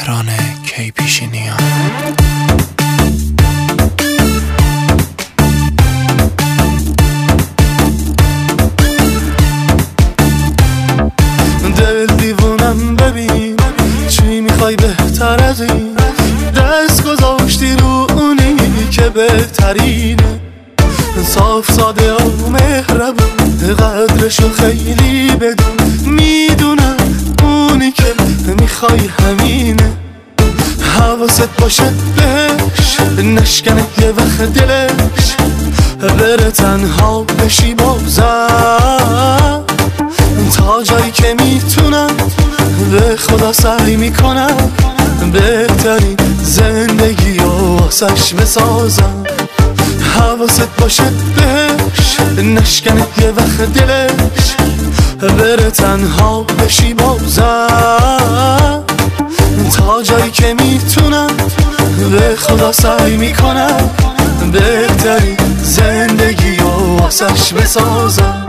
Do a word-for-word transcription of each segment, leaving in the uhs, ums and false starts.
مهران کیپیشینیان. دل دیوونم ببین چی میخوای بهتر از این، دست گذاشتی رو اونی که بهترینه، صاف ساده و مهربون، قدرشو خیلی بدون، میدونم اونی که میخوای همینه، حواست باشه بهش نشکنه یه وقت دلش، بره تنها بشی بازم، تا جایی که میتونم به خدا سعی میکنم بهترین زندگی رو واسش بسازم، حواست باشه بهش نشکنه یه وقت دلش، بره تنها بشی بازم، تا جایی که میتونم به خدا سعی میکنم بهترین زندگی رو واسش بسازم.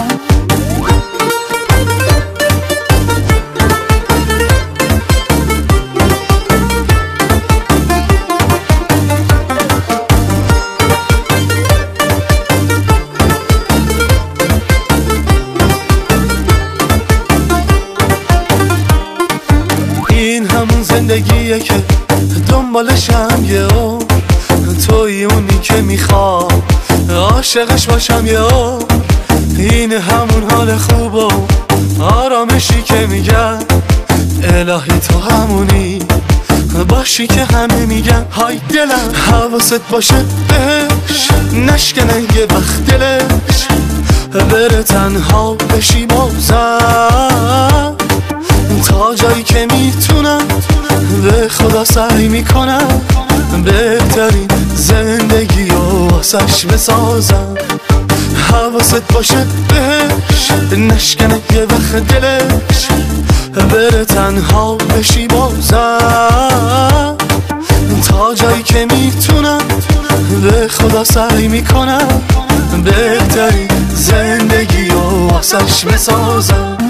این همون زندگیه که دنبالشم یه عمر، توی اونی که میخوام عاشقش باشم یه عمر، این همون حال خوب و آرامشی که میگن الهی تو همونی باشی که همه میگن های دلم، حواست باشه بهش نشکنه یه وقت دلش، بره تنها بشی بازم، تا جایی که میتونم به خدا سعی میکنم بهترین زندگی رو واسش بسازم، حواست باشه بهش نشکنه یه وقت دلش، بره تنها بشی بازم، تا جایی که میتونم به خدا سعی میکنم بهترین زندگی رو واسش بسازم.